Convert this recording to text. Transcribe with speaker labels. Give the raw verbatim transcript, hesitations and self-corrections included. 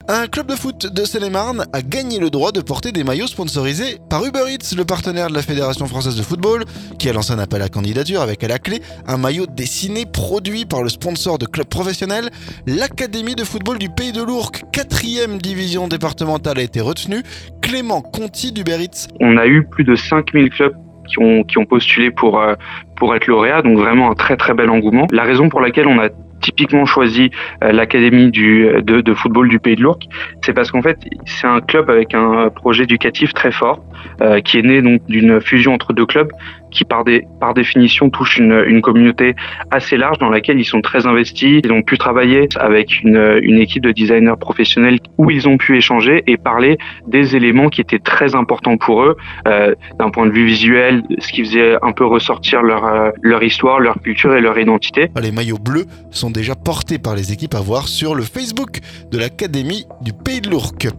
Speaker 1: Un club de foot de Seine-et-Marne a gagné le droit de porter des maillots sponsorisés par Uber Eats, le partenaire de la Fédération française de football, qui a lancé un appel à candidature avec à la clé un maillot dessiné produit par le sponsor de club professionnel. L'Académie de football du Pays de l'Ourcq, quatrième division départementale, a été retenue. Clément Conti d'Uber Eats.
Speaker 2: On a eu plus de cinq mille clubs qui ont, qui ont postulé pour, euh, pour être lauréats, donc vraiment un très très bel engouement. La raison pour laquelle on a typiquement choisi euh, l'académie du, de, de football du Pays de l'Ourcq, c'est parce qu'en fait c'est un club avec un projet éducatif très fort euh, qui est né donc d'une fusion entre deux clubs qui par, des, par définition touche une, une communauté assez large dans laquelle ils sont très investis. Ils ont pu travailler avec une, une équipe de designers professionnels où ils ont pu échanger et parler des éléments qui étaient très importants pour eux euh, d'un point de vue visuel, ce qui faisait un peu ressortir leur, euh, leur histoire, leur culture et leur identité.
Speaker 1: Les maillots bleus sont déjà portés par les équipes à voir sur le Facebook de l'Académie du Pays de l'Ourcq.